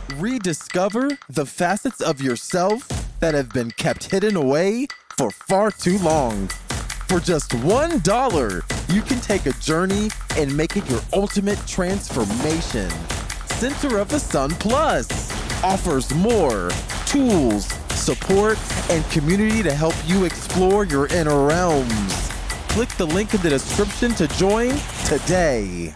Rediscover the facets of yourself that have been kept hidden away for far too long. For just $1, you can take a journey and make it your ultimate transformation. Center of the Sun Plus offers more tools, support, and community to help you explore your inner realms. Click the link in the description to join today.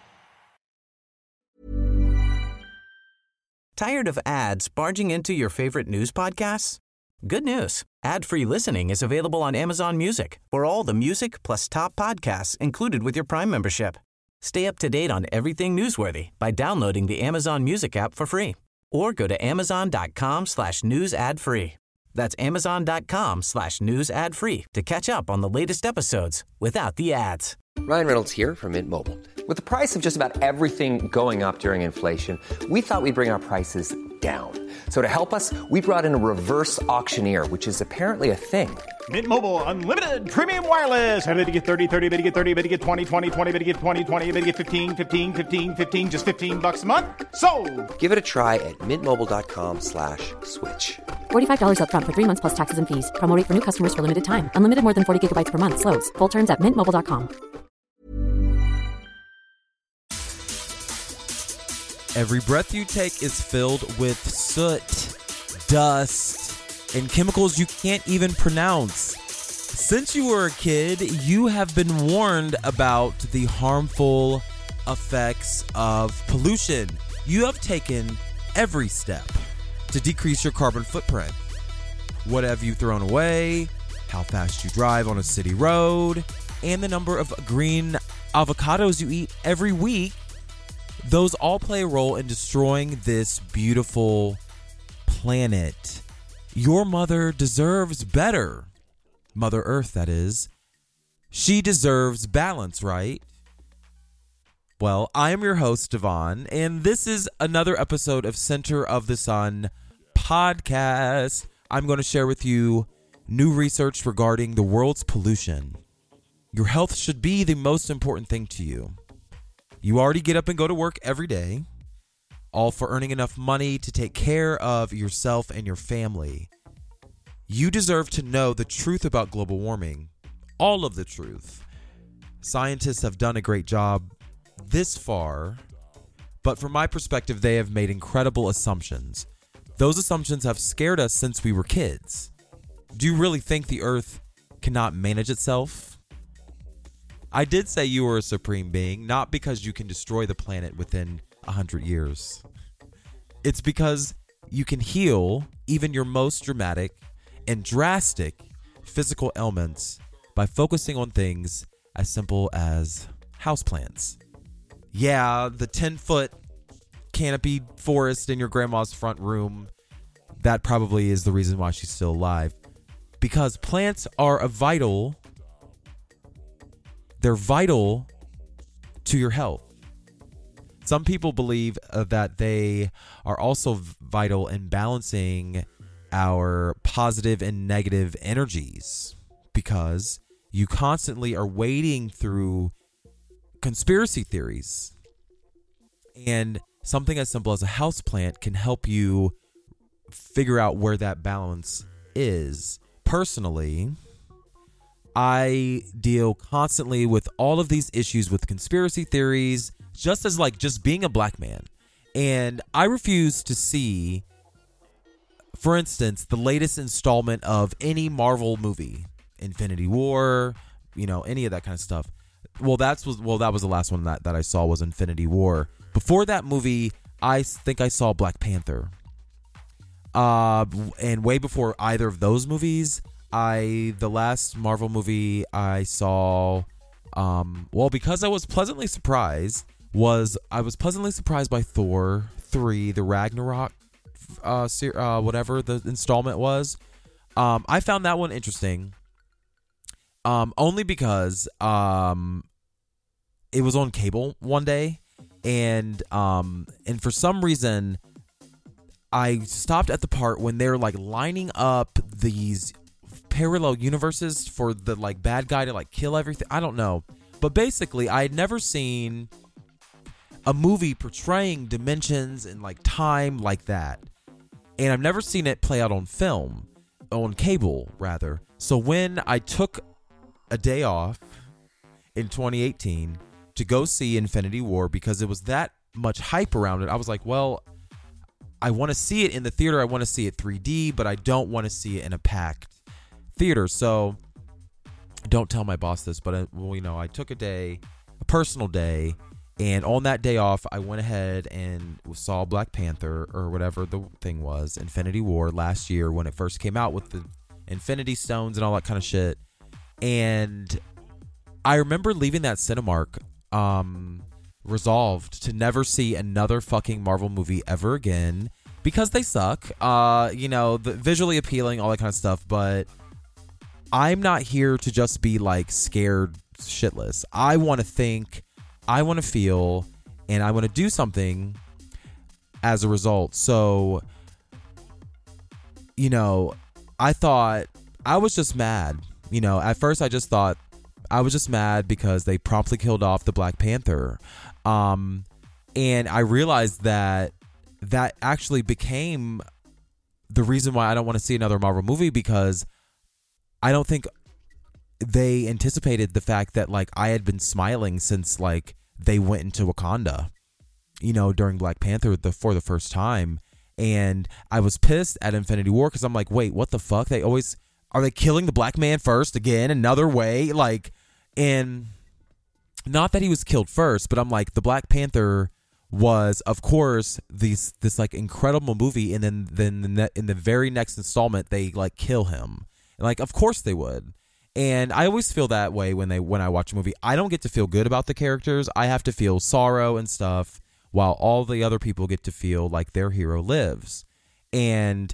Tired of ads barging into your favorite news podcasts? Good news. Ad-free listening is available on Amazon Music for all the music plus top podcasts included with your Prime membership. Stay up to date on everything newsworthy by downloading the Amazon Music app for free or go to amazon.com/news ad free. That's amazon.com/news ad free to catch up on the latest episodes without the ads. Ryan Reynolds here from Mint Mobile. With the price of just about everything going up during inflation, we thought we'd bring our prices down. So to help us, we brought in a reverse auctioneer, which is apparently a thing. Mint Mobile Unlimited Premium Wireless. How to get 30, 30, bit to get 30, bit to get 20, 20, 20, bit to get 20, 20, bit to get 15, 15, 15, 15, just $15 a month? Sold! Give it a try at mintmobile.com/switch. $45 up front for 3 months plus taxes and fees. Promo rate for new customers for limited time. Unlimited more than 40 gigabytes per month. Slows full terms at mintmobile.com. Every breath you take is filled with soot, dust, and chemicals you can't even pronounce. Since you were a kid, you have been warned about the harmful effects of pollution. You have taken every step to decrease your carbon footprint. What have you thrown away? How fast you drive on a city road? And the number of green avocados you eat every week. Those all play a role in destroying this beautiful planet. Your mother deserves better. Mother Earth, that is. She deserves balance, right? Well, I am your host, Devon, and this is another episode of Center of the Sun podcast. I'm going to share with you new research regarding the world's pollution. Your health should be the most important thing to you. You already get up and go to work every day, all for earning enough money to take care of yourself and your family. You deserve to know the truth about global warming, all of the truth. Scientists have done a great job this far, but from my perspective, they have made incredible assumptions. Those assumptions have scared us since we were kids. Do you really think the Earth cannot manage itself? I did say you were a supreme being, not because you can destroy the planet within 100 years. It's because you can heal even your most dramatic and drastic physical ailments by focusing on things as simple as houseplants. Yeah, the 10-foot canopy forest in your grandma's front room, that probably is the reason why she's still alive. Because plants are they're vital to your health. Some people believe that they are also vital in balancing our positive and negative energies, because you constantly are wading through conspiracy theories. And something as simple as a houseplant can help you figure out where that balance is. Personally, I deal constantly with all of these issues with conspiracy theories, just being a black man. And I refuse to see, for instance, the latest installment of any Marvel movie, Infinity War, any of that kind of stuff. That was the last one that I saw was Infinity War. Before that movie, I think I saw Black Panther. And way before either of those movies, the last Marvel movie I saw, because I was pleasantly surprised, by Thor 3, the Ragnarok, whatever the installment was. I found that one interesting, only because it was on cable one day, and for some reason, I stopped at the part when they're lining up these parallel universes for the bad guy to kill everything. I don't know, but basically I had never seen a movie portraying dimensions and like time like that. And I've never seen it play out on film, on cable rather. So when I took a day off in 2018 to go see Infinity War because it was that much hype around it, I was like, well, I want to see it in the theater. I want to see it 3D, but I don't want to see it in a packed theater. So don't tell my boss this, but I took a personal day, and on that day off, I went ahead and saw Black Panther, or whatever the thing was, Infinity War, last year when it first came out with the Infinity Stones and all that kind of shit. And I remember leaving that Cinemark resolved to never see another fucking Marvel movie ever again because they suck. The visually appealing, all that kind of stuff, but I'm not here to just be like scared shitless. I want to think, I want to feel, and I want to do something as a result. So, I thought I was just mad. At first I just thought I was just mad because they promptly killed off the Black Panther. And I realized that actually became the reason why I don't want to see another Marvel movie, because I don't think they anticipated the fact that like I had been smiling since like they went into Wakanda, during Black Panther for the first time. And I was pissed at Infinity War because I'm like, wait, what the fuck? Are they killing the black man first again, another way? Like, and not that he was killed first, but I'm like, the Black Panther was, of course, this like incredible movie, and then in the very next installment, they like kill him. And like, of course they would. And I always feel that way when I watch a movie. I don't get to feel good about the characters. I have to feel sorrow and stuff, while all the other people get to feel like their hero lives. And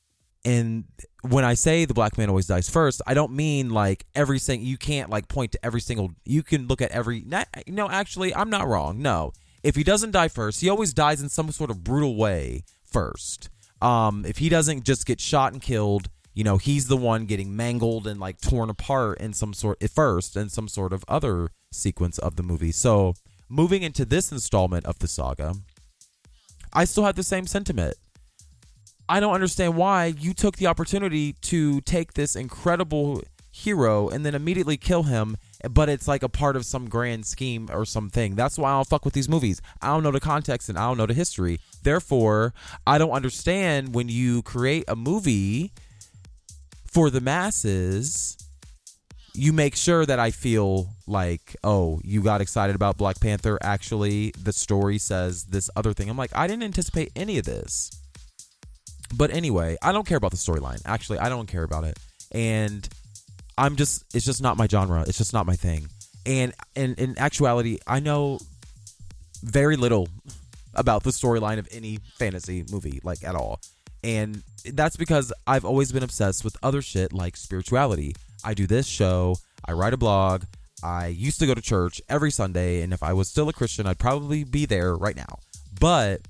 when I say the black man always dies first, I don't mean like every single, you can't like point to every single, you can look at every, no, actually, I'm not wrong. No, if he doesn't die first, he always dies in some sort of brutal way first. If he doesn't just get shot and killed, he's the one getting mangled and like torn apart in some sort at first, and some sort of other sequence of the movie. So moving into this installment of the saga, I still have the same sentiment. I don't understand why you took the opportunity to take this incredible hero and then immediately kill him, but it's like a part of some grand scheme or something. That's why I don't fuck with these movies. I don't know the context and I don't know the history. Therefore, I don't understand when you create a movie for the masses, you make sure that I feel like, oh, you got excited about Black Panther. Actually, the story says this other thing. I'm like, I didn't anticipate any of this. But anyway, I don't care about the storyline. Actually, I don't care about it. And it's just not my genre. It's just not my thing. And in actuality, I know very little about the storyline of any fantasy movie, like at all. And that's because I've always been obsessed with other shit like spirituality. I do this show. I write a blog. I used to go to church every Sunday. And if I was still a Christian, I'd probably be there right now. But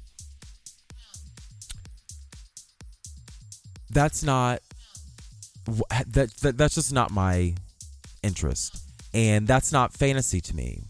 that's just not my interest, and that's not fantasy to me.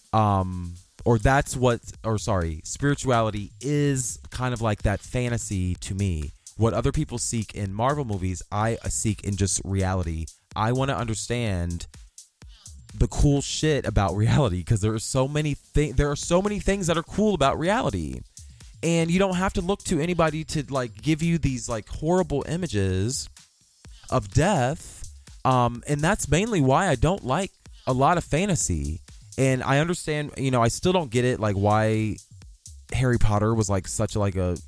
Spirituality is kind of like that fantasy to me. What other people seek in Marvel movies, I seek in just reality. I want to understand the cool shit about reality, because there are so many things that are cool about reality. And you don't have to look to anybody to like give you these like horrible images of death. And that's mainly why I don't like a lot of fantasy. And I understand, I still don't get it, like why Harry Potter was like such like a,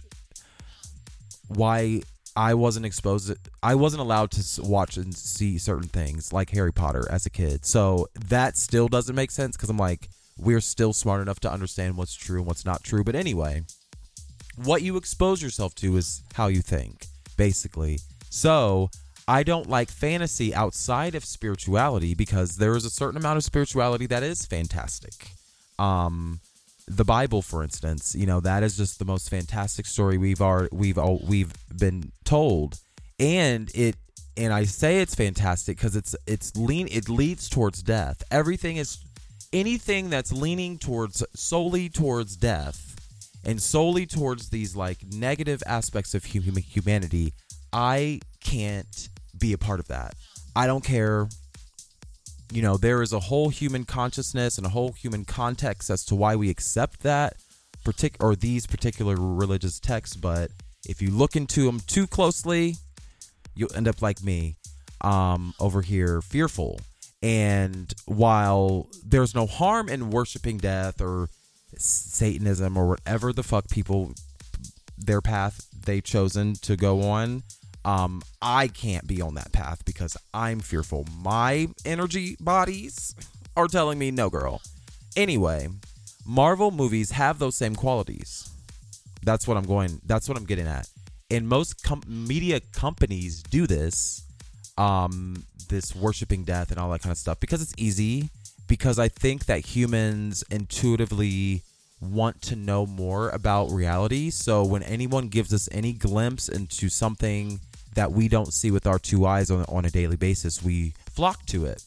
why I wasn't allowed to watch and see certain things like Harry Potter as a kid. So that still doesn't make sense, because I'm like, we're still smart enough to understand what's true and what's not true. But anyway, what you expose yourself to is how you think, basically. So I don't like fantasy outside of spirituality, because there is a certain amount of spirituality that is fantastic. The Bible, for instance, that is just the most fantastic story we've been told, and I say it's fantastic because it leads towards death. Everything is anything that's leaning solely towards death and solely towards these like negative aspects of humanity, I can't be a part of that. I don't care. You know, there is a whole human consciousness and a whole human context as to why we accept that these particular religious texts, but if you look into them too closely, you'll end up like me, over here, fearful. And while there's no harm in worshiping death or Satanism or whatever the fuck people, their path they've chosen to go on, I can't be on that path because I'm fearful. My energy bodies are telling me, no, girl. Anyway, Marvel movies have those same qualities. That's what I'm getting at. And most media companies do this, this worshiping death and all that kind of stuff, because it's easy, because I think that humans intuitively want to know more about reality. So when anyone gives us any glimpse into something that we don't see with our two eyes on a daily basis, we flock to it.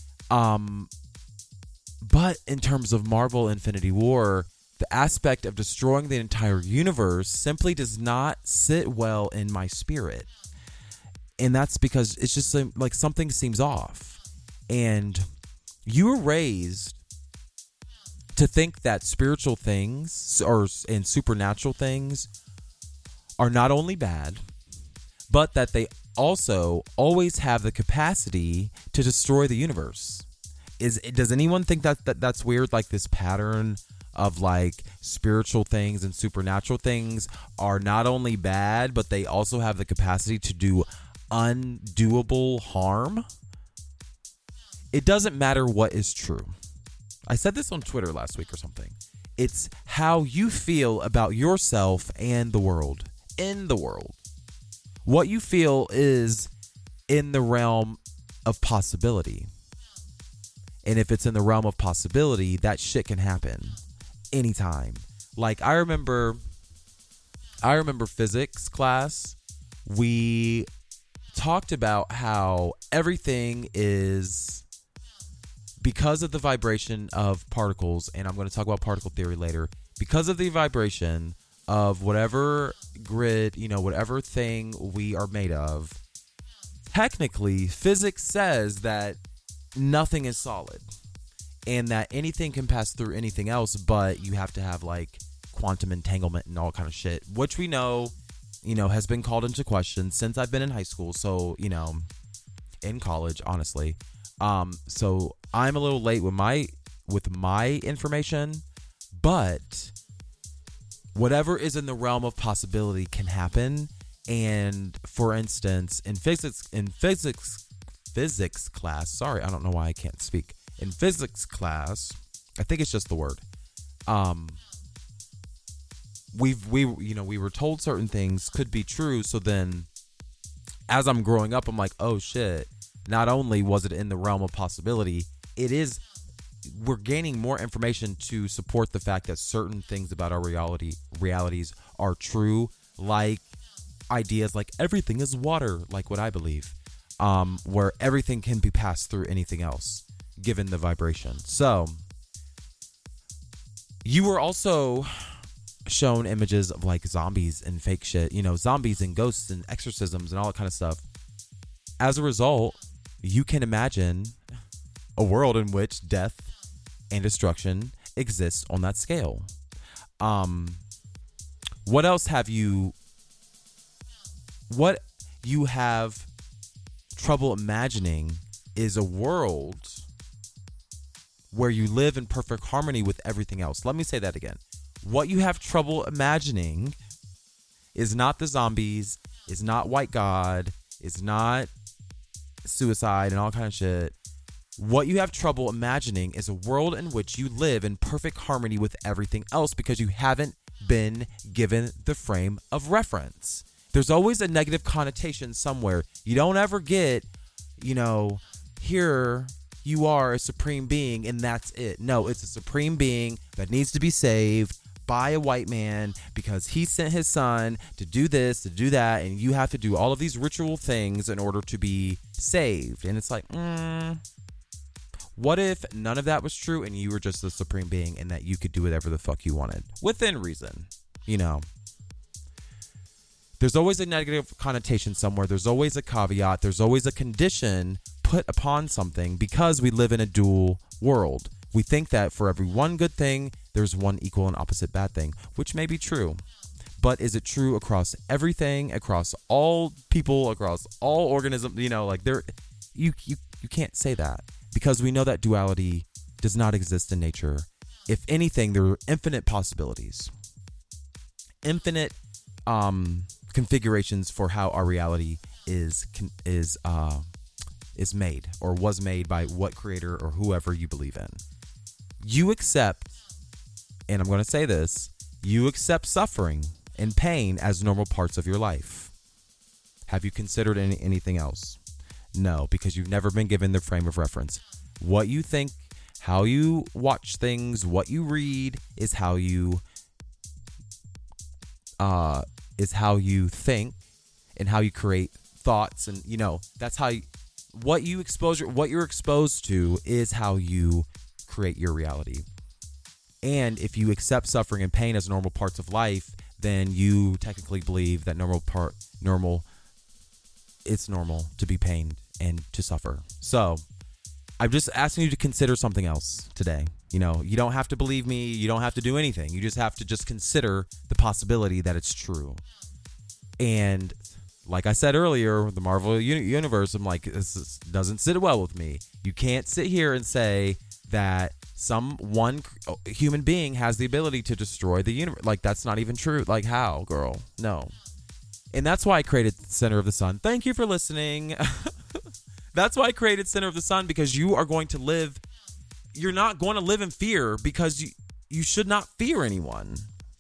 But in terms of Marvel Infinity War, the aspect of destroying the entire universe simply does not sit well in my spirit. And that's because it's just like something seems off. And you were raised to think that spiritual things and supernatural things are not only bad, but that they also always have the capacity to destroy the universe. Does anyone think that's weird? Like this pattern of like spiritual things and supernatural things are not only bad, but they also have the capacity to do undoable harm? It doesn't matter what is true. I said this on Twitter last week or something. It's how you feel about yourself and the world. In the world. What you feel is in the realm of possibility. And if it's in the realm of possibility, that shit can happen anytime. Like I remember physics class. We talked about how everything is, because of the vibration of particles, and I'm going to talk about particle theory later, because of the vibration of whatever grid, whatever thing we are made of, technically physics says that nothing is solid and that anything can pass through anything else, but you have to have like quantum entanglement and all kind of shit, which we know, has been called into question since I've been in high school. So, in college, honestly. So I'm a little late with my information, but whatever is in the realm of possibility can happen. And for instance, in physics class, sorry, I don't know why I can't speak. In physics class, I think it's just the word. We were told certain things could be true. So then as I'm growing up, I'm like, oh shit, not only was it in the realm of possibility, we're gaining more information to support the fact that certain things about our realities are true, like ideas like everything is water, like what I believe, where everything can be passed through anything else, given the vibration. So you were also shown images of like zombies and fake shit, zombies and ghosts and exorcisms and all that kind of stuff. As a result, you can imagine a world in which death and destruction exists on that scale. What else have you have trouble imagining is a world where you live in perfect harmony with everything else. Let me say that again. What you have trouble imagining is not the zombies, is not white God, is not suicide and all kind of shit. What you have trouble imagining is a world in which you live in perfect harmony with everything else because you haven't been given the frame of reference. There's always a negative connotation somewhere. You don't ever get, here you are a supreme being and that's it. No, it's a supreme being that needs to be saved by a white man because he sent his son to do this, to do that, and you have to do all of these ritual things in order to be saved. And it's like, What if none of that was true and you were just the supreme being and that you could do whatever the fuck you wanted? Within reason, you know. There's always a negative connotation somewhere. There's always a caveat. There's always a condition put upon something because we live in a dual world. We think that for every one good thing, there's one equal and opposite bad thing, which may be true. But is it true across everything, across all people, across all organisms? You know, like you can't say that because we know that duality does not exist in nature. If anything, there are infinite possibilities, infinite configurations for how our reality is made or was made by what creator or whoever you believe in. You accept, and I'm going to say this, you accept suffering and pain as normal parts of your life. Have you considered anything else? No, because you've never been given the frame of reference. What you think, how you watch things, what you read is how you think and how you create thoughts, and you know that's how what you're exposed to is how you create your reality. And if you accept suffering and pain as normal parts of life, then you technically believe that it's normal to be pained and to suffer. So I'm just asking you to consider something else today. You know, you don't have to believe me. You don't have to do anything. You just have to just consider the possibility that it's true. And like I said earlier, the Marvel Universe, I'm like, this doesn't sit well with me. You can't sit here and say that one human being has the ability to destroy the universe. Like, that's not even true. Like, how, girl? No. And that's why I created Center of the Sun. Thank you for listening. That's why I created Center of the Sun, because you're not going to live in fear, because you should not fear anyone.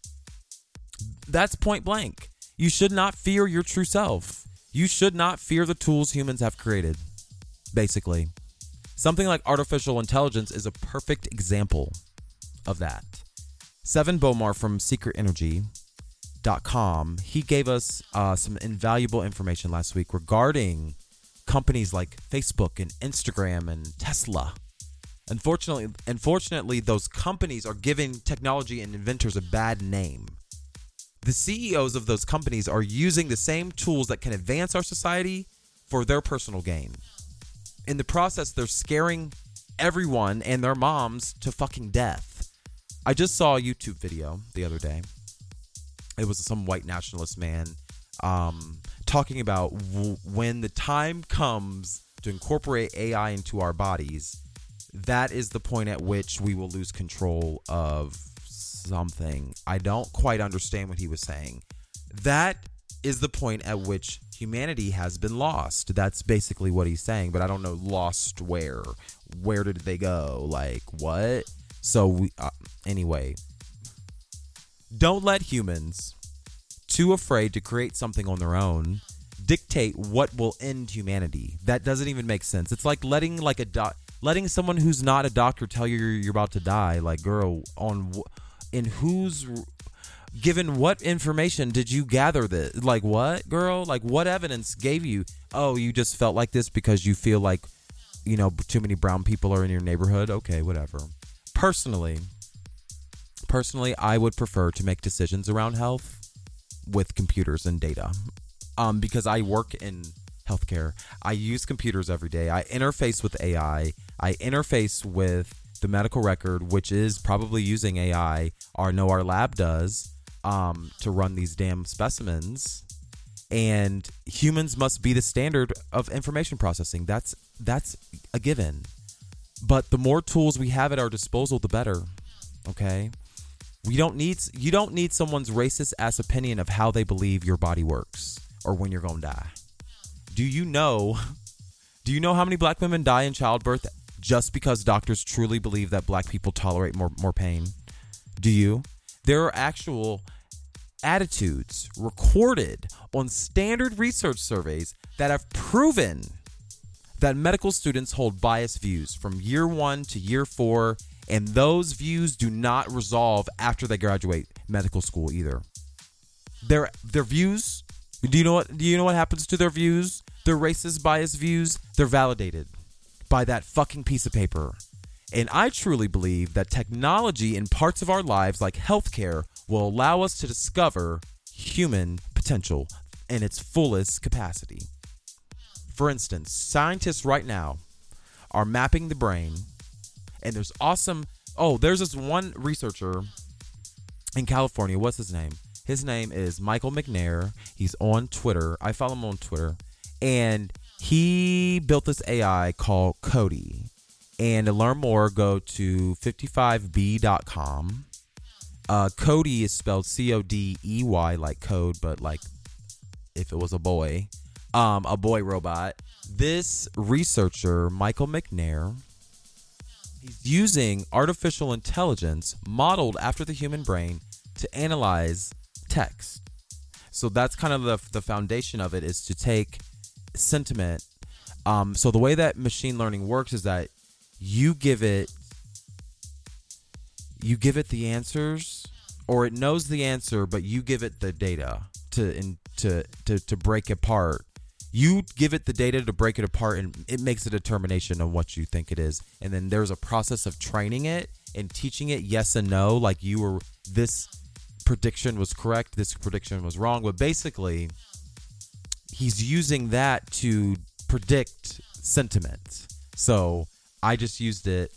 That's point blank. You should not fear your true self. You should not fear the tools humans have created, basically. Something like artificial intelligence is a perfect example of that. Seven Bomar from SecretEnergy.com, he gave us some invaluable information last week regarding companies like Facebook and Instagram and Tesla. Unfortunately, those companies are giving technology and inventors a bad name. The CEOs of those companies are using the same tools that can advance our society for their personal gain. In the process, they're scaring everyone and their moms to fucking death. I just saw a YouTube video the other day. It was some white nationalist man talking about when the time comes to incorporate AI into our bodies, that is the point at which we will lose control of something. I don't quite understand what he was saying. That is the point at which humanity has been lost. That's basically what he's saying, but I don't know lost where. Where did they go? Like, what? So, anyway. Don't let humans, too afraid to create something on their own, dictate what will end humanity. That doesn't even make sense. It's like letting someone who's not a doctor tell you you're about to die. Like, girl, given what information did you gather this? Like, what, girl? Like, what evidence gave you? Oh, you just felt like this because you feel like, you know, too many brown people are in your neighborhood? Okay, whatever. Personally, I would prefer to make decisions around health with computers and data. Because I work in healthcare. I use computers every day. I interface with AI. I interface with the medical record, which is probably using AI. Our lab does to run these damn specimens. And humans must be the standard of information processing. That's a given. But the more tools we have at our disposal, the better. Okay? You don't need someone's racist ass opinion of how they believe your body works or when you're going to die. Do you know how many black women die in childbirth just because doctors truly believe that black people tolerate more pain? Do you? There are actual attitudes recorded on standard research surveys that have proven that medical students hold biased views from year 1 to year 4, and those views do not resolve after they graduate medical school either. Their views, do you know what happens to their views? Their racist biased views, they're validated by that fucking piece of paper. And I truly believe that technology in parts of our lives, like healthcare, will allow us to discover human potential in its fullest capacity. For instance, scientists right now are mapping the brain, and there's this one researcher in California. What's his name? His name is Michael McNair. He's on Twitter. I follow him on Twitter. And he built this AI called Cody. And to learn more, go to 55b.com. Cody is spelled Codey, like code, but like if it was a boy robot. This researcher, Michael McNair, he's using artificial intelligence modeled after the human brain to analyze text. So that's kind of the foundation of it, is to take sentiment. So the way that machine learning works is that you give it the answers, or it knows the answer, but you give it the data to break apart. You give it the data to break it apart, and it makes a determination on what you think it is. And then there's a process of training it and teaching it yes and no, like this prediction was correct, this prediction was wrong. But basically, he's using that to predict sentiment. So I just used it.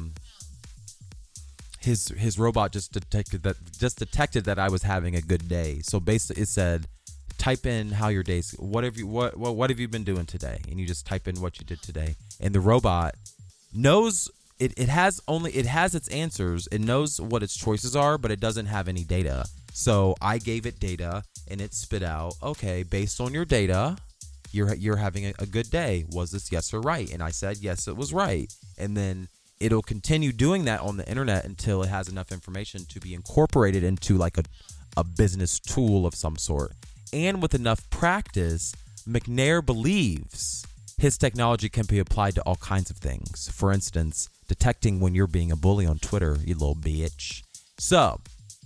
His robot just detected that I was having a good day. So basically, it said, type in how your day's. What have you been doing today? And you just type in what you did today, and the robot knows it has its answers. It knows what its choices are, but it doesn't have any data. So I gave it data, and it spit out, okay, based on your data, you're having a good day. Was this yes or right? And I said yes, it was right. And then it'll continue doing that on the internet until it has enough information to be incorporated into like a business tool of some sort. And with enough practice, McNair believes his technology can be applied to all kinds of things. For instance, detecting when you're being a bully on Twitter, you little bitch. So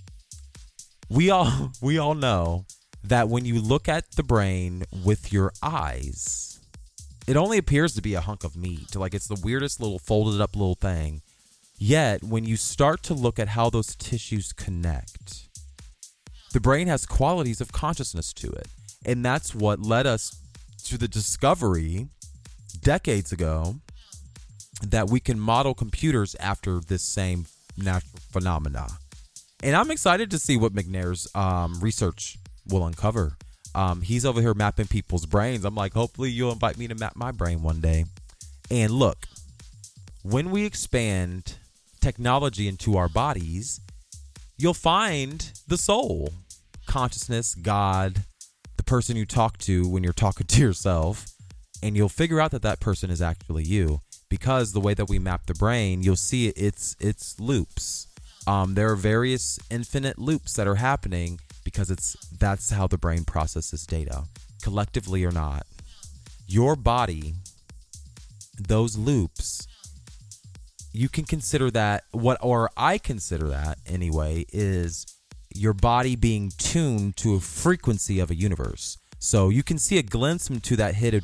we all know that when you look at the brain with your eyes, it only appears to be a hunk of meat. Like, it's the weirdest little folded up little thing. Yet when you start to look at how those tissues connect, the brain has qualities of consciousness to it. And that's what led us to the discovery decades ago that we can model computers after this same natural phenomena. And I'm excited to see what McNair's research will uncover. He's over here mapping people's brains. I'm like, hopefully you'll invite me to map my brain one day. And look, when we expand technology into our bodies, you'll find the soul, consciousness, God, the person you talk to when you're talking to yourself, and you'll figure out that person is actually you, because the way that we map the brain, you'll see it's loops. There are various infinite loops that are happening because that's how the brain processes data, collectively or not. Your body, those loops, you can consider that, I consider that anyway, is your body being tuned to a frequency of a universe. So you can see a glimpse into that hidden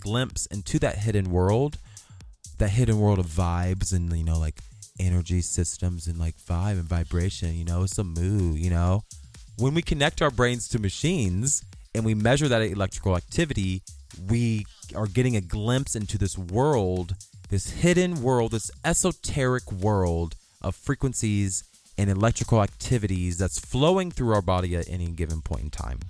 world, that hidden world of vibes and, like energy systems and like vibe and vibration, it's a mood, When we connect our brains to machines and we measure that electrical activity, we are getting a glimpse into this world, this hidden world, this esoteric world of frequencies and electrical activities that's flowing through our body at any given point in time.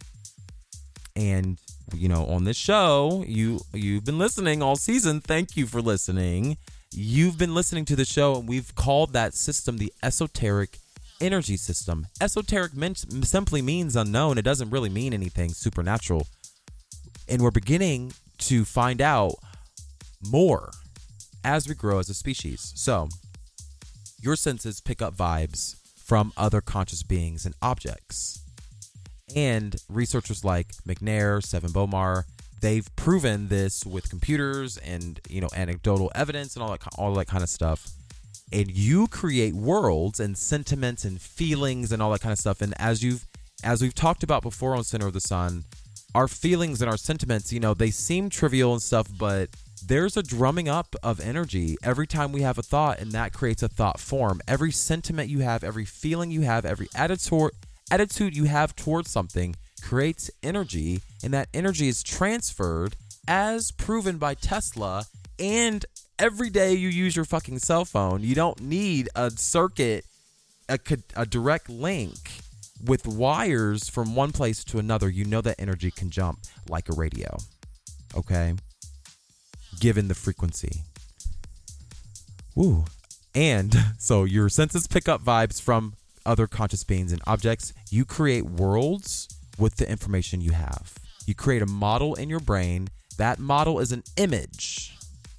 And, on this show, you've been listening all season. Thank you for listening. You've been listening to the show, and we've called that system the esoteric energy system. Esoteric simply means unknown. It doesn't really mean anything supernatural. And we're beginning to find out more as we grow as a species. So your senses pick up vibes from other conscious beings and objects. And researchers like McNair, Sevan Bomar, they've proven this with computers and, anecdotal evidence and all that kind of stuff. And you create worlds and sentiments and feelings and all that kind of stuff. And as we've talked about before on Center of the Sun, our feelings and our sentiments, they seem trivial and stuff, but there's a drumming up of energy every time we have a thought, and that creates a thought form. Every sentiment you have, every feeling you have, every attitude you have towards something creates energy, and that energy is transferred as proven by Tesla. And every day you use your fucking cell phone, you don't need a circuit, a direct link with wires from one place to another. You know that energy can jump like a radio, okay? Given the frequency. Woo. And so your senses pick up vibes from other conscious beings and objects. You create worlds with the information you have. You create a model in your brain. That model is an image.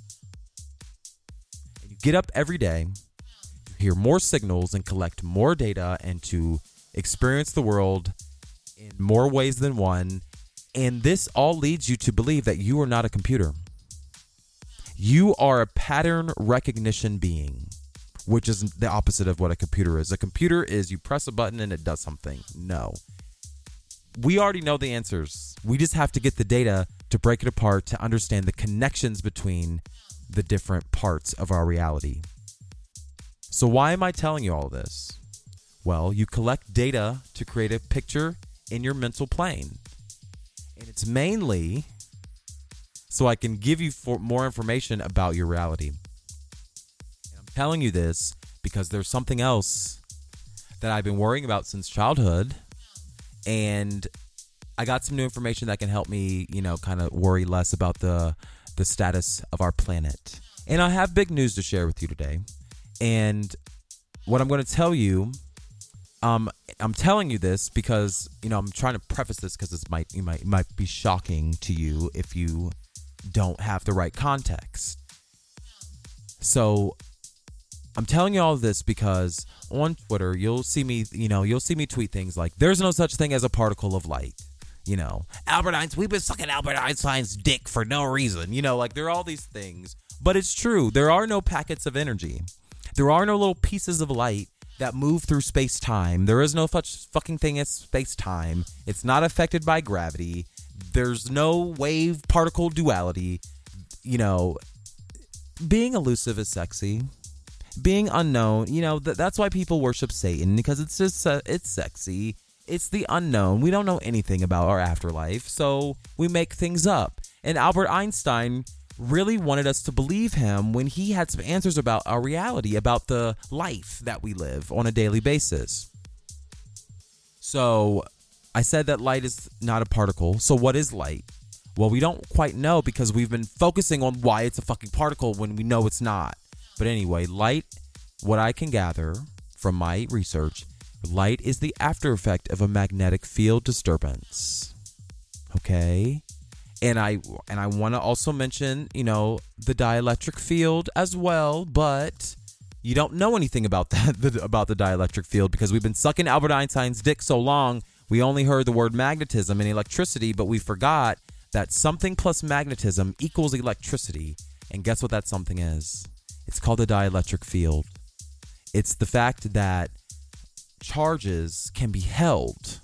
And you get up every day to hear more signals and collect more data and to experience the world in more ways than one. And this all leads you to believe that you are not a computer. You are a pattern recognition being, which is the opposite of what a computer is. A computer is you press a button and it does something. No. We already know the answers. We just have to get the data to break it apart to understand the connections between the different parts of our reality. So why am I telling you all this? Well, you collect data to create a picture in your mental plane. And it's mainly so I can give you more information about your reality. And I'm telling you this because there's something else that I've been worrying about since childhood. And I got some new information that can help me, kind of worry less about the status of our planet. And I have big news to share with you today. And what I'm going to tell you, I'm telling you this because, I'm trying to preface this because it might be shocking to you if you don't have the right context. So I'm telling you all of this because on Twitter, you'll see me tweet things like, there's no such thing as a particle of light. Albert Einstein, we've been sucking Albert Einstein's dick for no reason. There are all these things. But it's true. There are no packets of energy. There are no little pieces of light that move through space-time. There is no such fucking thing as space-time. It's not affected by gravity. There's no wave-particle duality. Being elusive is sexy. Being unknown, that's why people worship Satan, because it's just, it's sexy. It's the unknown. We don't know anything about our afterlife, so we make things up. And Albert Einstein really wanted us to believe him when he had some answers about our reality, about the life that we live on a daily basis. So I said that light is not a particle. So what is light? Well, we don't quite know because we've been focusing on why it's a fucking particle when we know it's not. But anyway, light, what I can gather from my research, light is the after effect of a magnetic field disturbance. Okay? And I want to also mention, the dielectric field as well, but you don't know anything about that, about the dielectric field, because we've been sucking Albert Einstein's dick so long, we only heard the word magnetism and electricity, but we forgot that something plus magnetism equals electricity. And guess what that something is? It's called the dielectric field. It's the fact that charges can be held.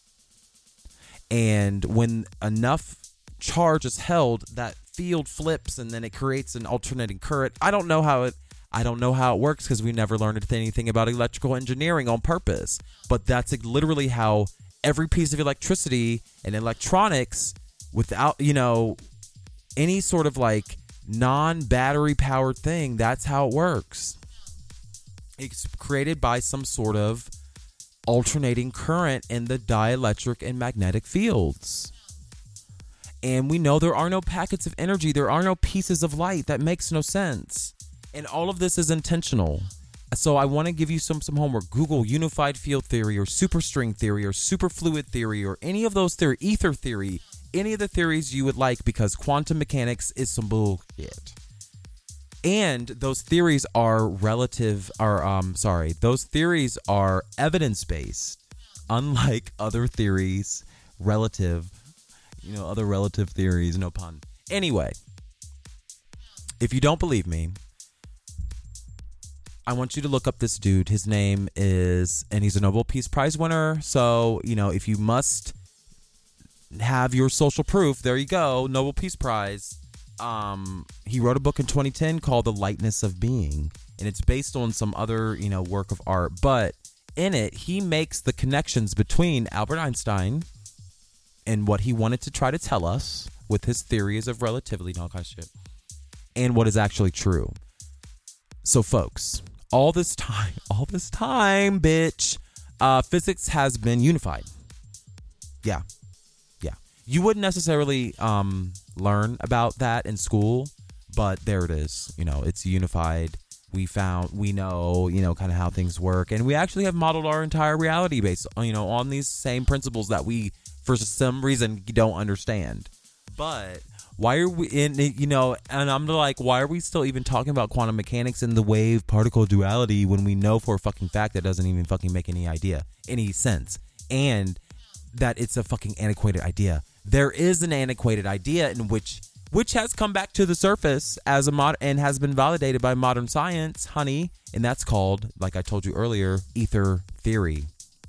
And when enough charge is held, that field flips and then it creates an alternating current. I don't know how it works because we never learned anything about electrical engineering on purpose. But that's literally how every piece of electricity and electronics, without, any sort of non-battery powered thing, that's how it works. It's created by some sort of alternating current in the dielectric and magnetic fields. And we know there are no packets of energy. There are no pieces of light. That makes no sense. And all of this is intentional. So I want to give you some homework. Google unified field theory or superstring theory or superfluid theory or any of those theory, ether theory, any of the theories you would like, because quantum mechanics is some bullshit. And those theories are those theories are evidence-based, unlike other theories, other relative theories, no pun. Anyway, if you don't believe me, I want you to look up this dude. His name is, and he's a Nobel Peace Prize winner. So, if you must have your social proof, there you go, Nobel Peace Prize. he wrote a book in 2010 called The Lightness of Being, and it's based on some other, work of art. But in it, he makes the connections between Albert Einstein and what he wanted to try to tell us with his theories of relativity and all kinds of shit, and what is actually true. So, folks, all this time, bitch, physics has been unified. Yeah. You wouldn't necessarily learn about that in school, but there it is. It's unified. We know, kind of how things work. And we actually have modeled our entire reality based, on these same principles that we, for some reason, don't understand. But why are we and I'm like, why are we still even talking about quantum mechanics and the wave particle duality when we know for a fucking fact that doesn't even fucking make any sense, and that it's a fucking antiquated idea? There is an antiquated idea in which has come back to the surface as and has been validated by modern science, honey, and that's called, like I told you earlier, ether theory.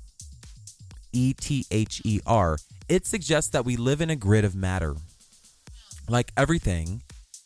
ETHER. It suggests that we live in a grid of matter. Like everything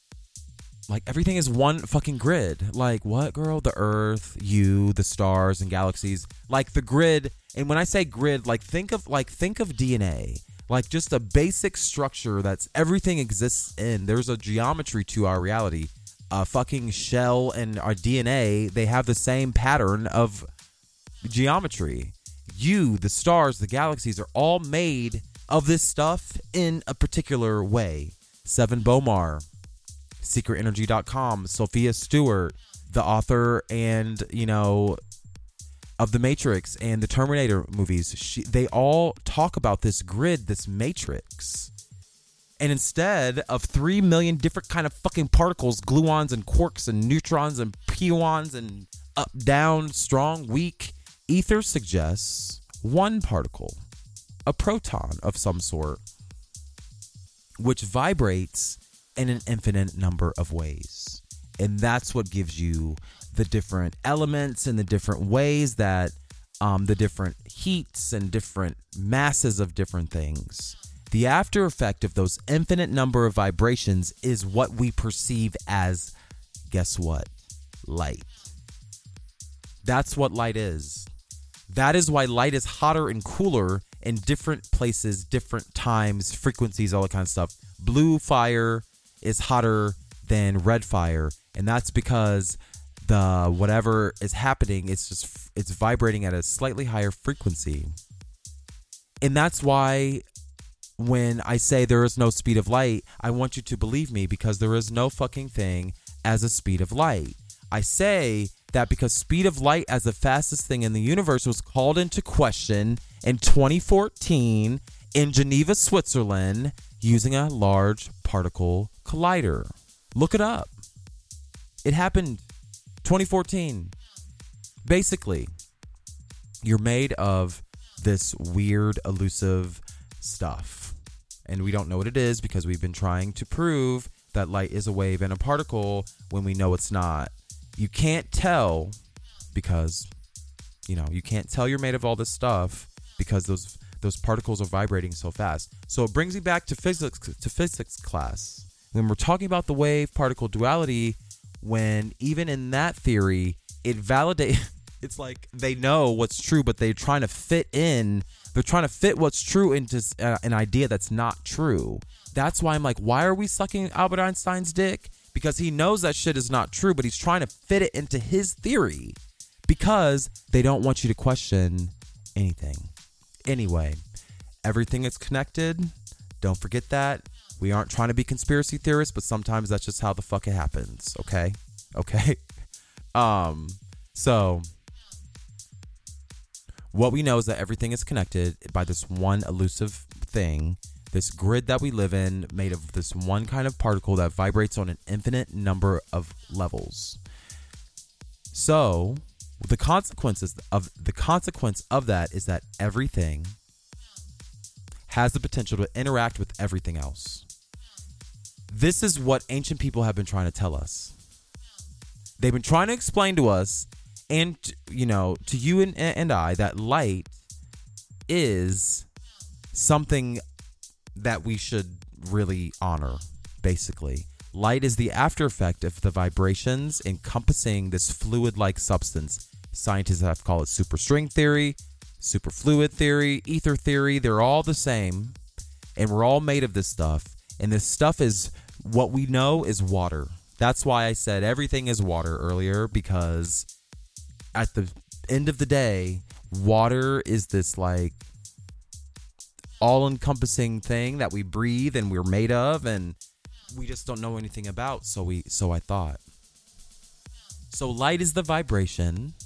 is one fucking grid. Like what, girl? The Earth, you, the stars and galaxies. Like the grid. And when I say grid, think of DNA. Like just a basic structure that's everything exists in. There's a geometry to our reality. A fucking shell and our DNA, they have the same pattern of geometry. You, the stars, the galaxies are all made of this stuff in a particular way. Seven Bomar, SecretEnergy.com, Sophia Stewart, the author and, of The Matrix and the Terminator movies, they all talk about this grid, this matrix. And instead of 3 million different kind of fucking particles, gluons and quarks and neutrons and pions and up, down, strong, weak, ether suggests one particle, a proton of some sort, which vibrates in an infinite number of ways. And that's what gives you the different elements and the different ways that the different heats and different masses of different things. The after effect of those infinite number of vibrations is what we perceive as, guess what? Light. That's what light is. That is why light is hotter and cooler in different places, different times, frequencies, all that kind of stuff. Blue fire is hotter than red fire, and that's because the whatever is happening, it's vibrating at a slightly higher frequency. And that's why when I say there is no speed of light, I want you to believe me, because there is no fucking thing as a speed of light. I say that because speed of light as the fastest thing in the universe was called into question in 2014 in Geneva, Switzerland, using a large particle collider. Look it up. It happened 2014. Basically, you're made of this weird, elusive stuff. And we don't know what it is because we've been trying to prove that light is a wave and a particle when we know it's not. You can't tell because, you can't tell you're made of all this stuff because those particles are vibrating so fast. So it brings me back to physics class. When we're talking about the wave particle duality, when even in that theory, it validates, it's like they know what's true, but they're trying to fit what's true into an idea that's not true. That's why I'm like, why are we sucking Albert Einstein's dick? Because he knows that shit is not true, but he's trying to fit it into his theory because they don't want you to question anything. Anyway, everything is connected. Don't forget that. We aren't trying to be conspiracy theorists, but sometimes that's just how the fuck it happens. Okay. So what we know is that everything is connected by this one elusive thing, this grid that we live in, made of this one kind of particle that vibrates on an infinite number of levels. So the consequence of that is that everything has the potential to interact with everything else. This is what ancient people have been trying to tell us. They've been trying to explain to us and, to you and I, that light is something that we should really honor, basically. Light is the after effect of the vibrations encompassing this fluid-like substance. Scientists have called it superstring theory, superfluid theory, ether theory. They're all the same, and we're all made of this stuff. And this stuff is what we know is water. That's why I said everything is water earlier, because at the end of the day, water is this like all-encompassing thing that we breathe and we're made of, and we just don't know anything about. So I thought. So light is the vibration.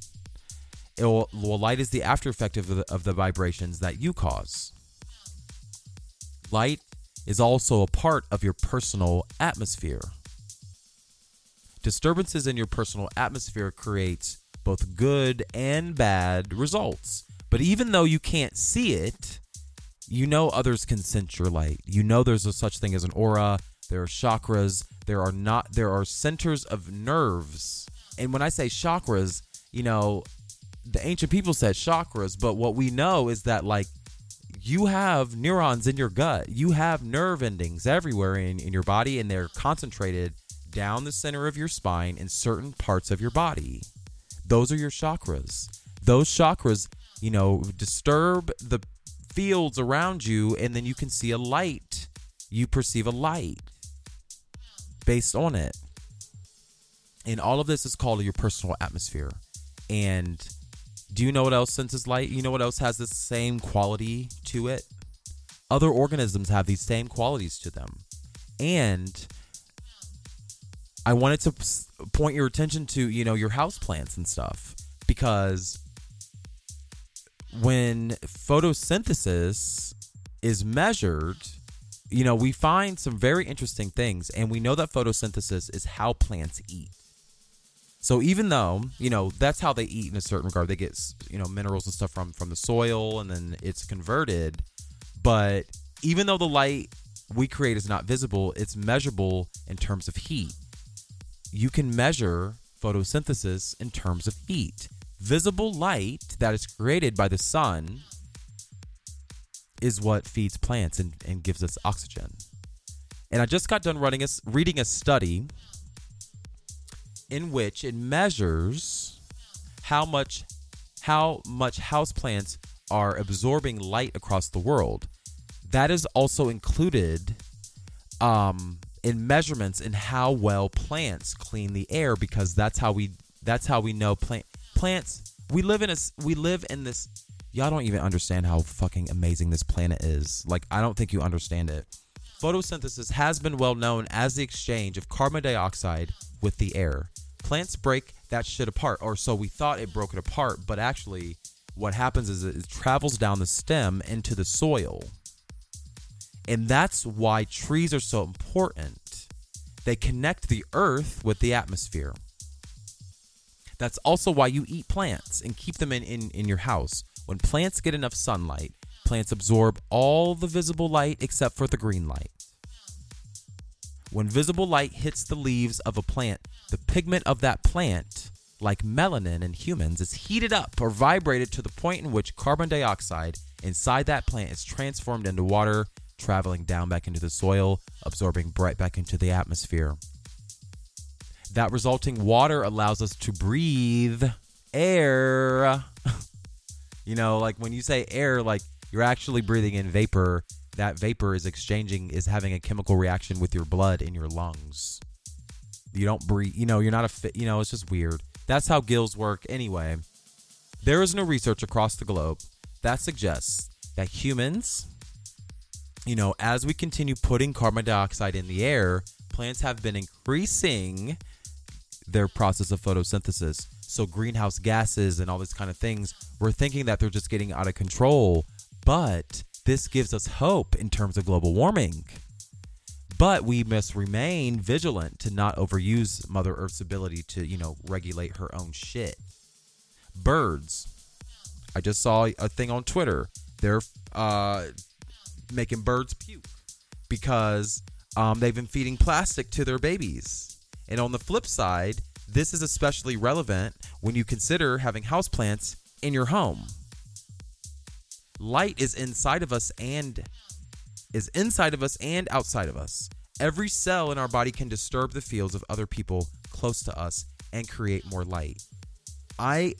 Light is the after effect of the vibrations that you cause. Light is also a part of your personal atmosphere. Disturbances in your personal atmosphere creates both good and bad results. But even though you can't see it, you know others can sense your light. You know there's a such thing as an aura. There are chakras. There are centers of nerves. And when I say chakras, you know, the ancient people said chakras, but what we know is that, like, you have neurons in your gut. You have nerve endings everywhere in your body, and they're concentrated down the center of your spine in certain parts of your body. Those are your chakras. Those chakras, you know, disturb the fields around you, and then you can see a light. You perceive a light based on it. And all of this is called your personal atmosphere. And do you know what else senses light? You know what else has the same quality to it? Other organisms have these same qualities to them. And I wanted to point your attention to, you know, your houseplants and stuff, because when photosynthesis is measured, you know, we find some very interesting things, and we know that photosynthesis is how plants eat. So even though, you know, that's how they eat in a certain regard, they get, you know, minerals and stuff from the soil, and then it's converted. But even though the light we create is not visible, it's measurable in terms of heat. You can measure photosynthesis in terms of heat. Visible light that is created by the sun is what feeds plants and gives us oxygen. And I just got done reading a study in which it measures how much houseplants are absorbing light across the world. That is also included in measurements in how well plants clean the air, because that's how we know plants. We live in this. Y'all don't even understand how fucking amazing this planet is. Like, I don't think you understand it. Photosynthesis has been well known as the exchange of carbon dioxide with the air. Plants break that shit apart, or so we thought it broke it apart, but actually what happens is it travels down the stem into the soil. And that's why trees are so important. They connect the earth with the atmosphere. That's also why you eat plants and keep them in your house. When plants get enough sunlight, plants absorb all the visible light except for the green light. When visible light hits the leaves of a plant, the pigment of that plant, like melanin in humans, is heated up or vibrated to the point in which carbon dioxide inside that plant is transformed into water, traveling down back into the soil, absorbing right back into the atmosphere. That resulting water allows us to breathe air. You know, like when you say air, like you're actually breathing in vapor. That vapor is having a chemical reaction with your blood in your lungs. You don't breathe, you know, you're not it's just weird. That's how gills work anyway. There is no research across the globe that suggests that humans, you know, as we continue putting carbon dioxide in the air, plants have been increasing their process of photosynthesis. So greenhouse gases and all these kind of things, we're thinking that they're just getting out of control. But this gives us hope in terms of global warming. But we must remain vigilant to not overuse Mother Earth's ability to, you know, regulate her own shit. Birds. I just saw a thing on Twitter. They're making birds puke because they've been feeding plastic to their babies. And on the flip side, this is especially relevant when you consider having houseplants in your home. Light is inside of us and outside of us. Every cell in our body can disturb the fields of other people close to us and create more light. I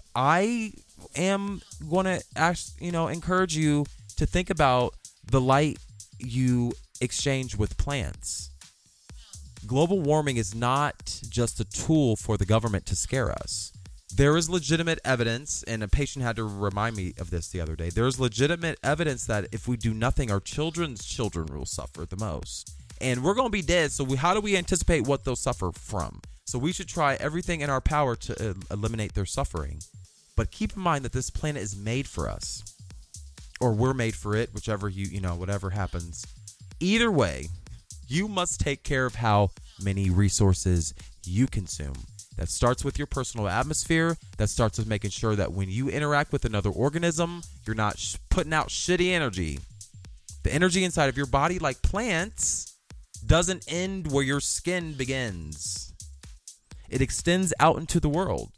am going to encourage you to think about the light you exchange with plants. Global warming is not just a tool for the government to scare us. There is legitimate evidence, and a patient had to remind me of this the other day. There is legitimate evidence that if we do nothing, our children's children will suffer the most. And we're going to be dead, so how do we anticipate what they'll suffer from? So we should try everything in our power to eliminate their suffering. But keep in mind that this planet is made for us. Or we're made for it, whichever whatever happens. Either way, you must take care of how many resources you consume. That starts with your personal atmosphere. That starts with making sure that when you interact with another organism, you're not putting out shitty energy. The energy inside of your body, like plants, doesn't end where your skin begins. It extends out into the world.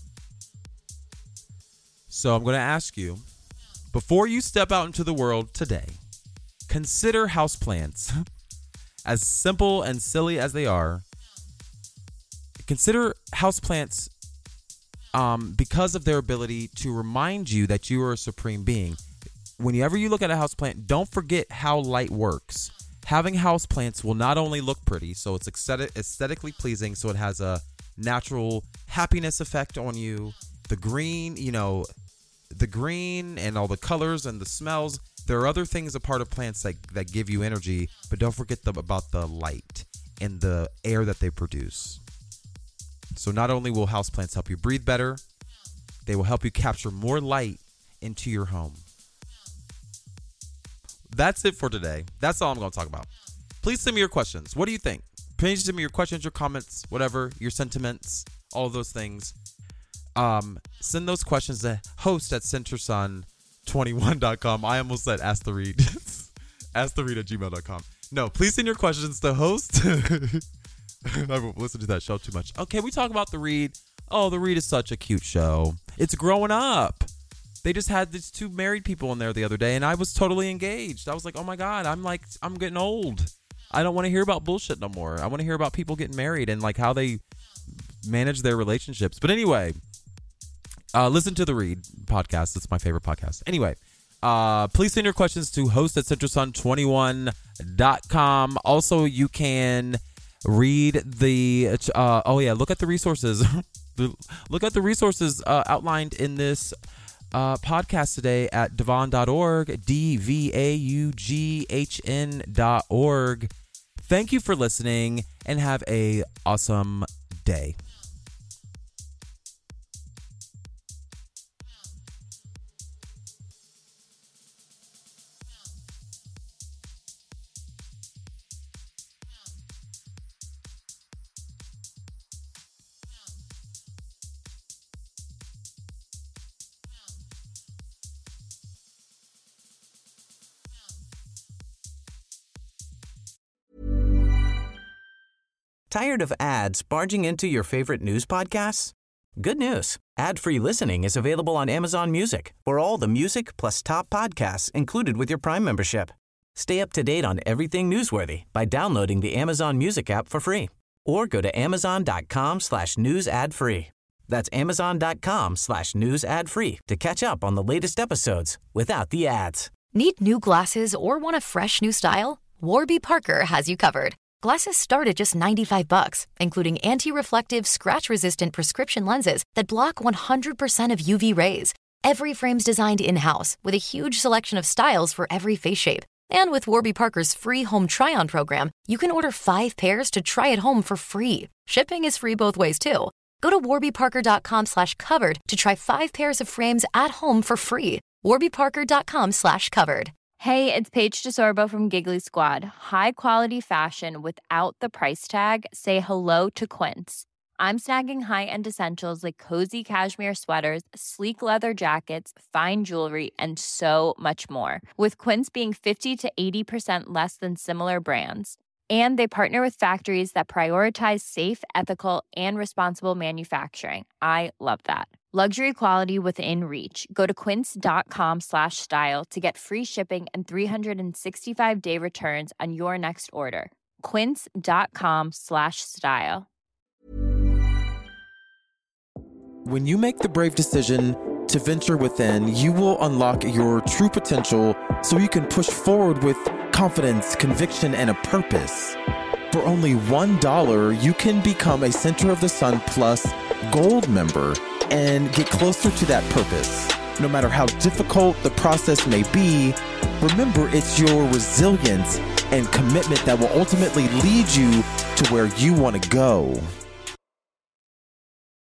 So I'm going to ask you, before you step out into the world today, consider houseplants. As simple and silly as they are, consider houseplants because of their ability to remind you that you are a supreme being. Whenever you look at a houseplant, don't forget how light works. Having houseplants will not only look pretty, so it's aesthetically pleasing, so it has a natural happiness effect on you. The green, the green and all the colors and the smells. There are other things a part of plants that give you energy, but don't forget about the light and the air that they produce. So not only will houseplants help you breathe better, they will help you capture more light into your home. That's it for today. That's all I'm going to talk about. Please send me your questions. What do you think? Please send me your questions, your comments, whatever, your sentiments, all of those things. Send those questions to host@centersun21.com. I almost said ask the read. asktheread@gmail.com. No, please send your questions to host. I've listened to that show too much. Okay, we talk about The Read. Oh, The Read is such a cute show. It's growing up. They just had these two married people in there the other day, and I was totally engaged. I was like, oh my God, I'm getting old. I don't want to hear about bullshit no more. I want to hear about people getting married and like how they manage their relationships. But anyway, listen to The Read podcast. It's my favorite podcast. Anyway, please send your questions to host@centersun21.com. Also, you can read look at the resources. Look at the resources outlined in this podcast today at Dvaughan.org, DVAUGHN.org. Thank you for listening and have a awesome day. Tired of ads barging into your favorite news podcasts? Good news. Ad-free listening is available on Amazon Music for all the music plus top podcasts included with your Prime membership. Stay up to date on everything newsworthy by downloading the Amazon Music app for free or go to amazon.com/news ad free. That's amazon.com/news ad free to catch up on the latest episodes without the ads. Need new glasses or want a fresh new style? Warby Parker has you covered. Glasses start at just $95, including anti-reflective, scratch-resistant prescription lenses that block 100% of UV rays. Every frame's designed in-house with a huge selection of styles for every face shape. And with Warby Parker's free home try-on program, you can order 5 pairs to try at home for free. Shipping is free both ways, too. Go to warbyparker.com/covered to try 5 pairs of frames at home for free. warbyparker.com/covered. Hey, it's Paige DeSorbo from Giggly Squad. High quality fashion without the price tag. Say hello to Quince. I'm snagging high-end essentials like cozy cashmere sweaters, sleek leather jackets, fine jewelry, and so much more. With Quince being 50 to 80% less than similar brands. And they partner with factories that prioritize safe, ethical, and responsible manufacturing. I love that. Luxury quality within reach. Go to quince.com/style to get free shipping and 365-day returns on your next order. quince.com/style. When you make the brave decision to venture within, you will unlock your true potential so you can push forward with confidence, conviction, and a purpose. For only $1, you can become a Center of the Sun Plus Gold member and get closer to that purpose. No matter how difficult the process may be, remember it's your resilience and commitment that will ultimately lead you to where you want to go.